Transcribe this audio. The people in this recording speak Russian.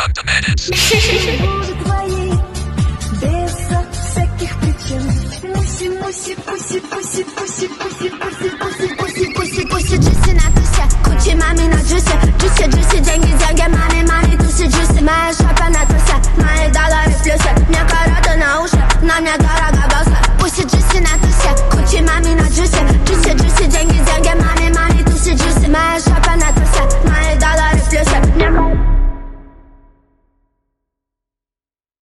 work the minutes. Без всяких причин. Муси, муси, пуси, пуси, пуси, пуси, пуси, пуси, пуси, пуси, пуси, джуси на тусе, кучи мами на джусе, джуси, джуси, деньги, деньги, мами, мами, туси, джуси, моя шапа на тусе, мои доллары в плюсе, мне караты на уши, на мне доллары.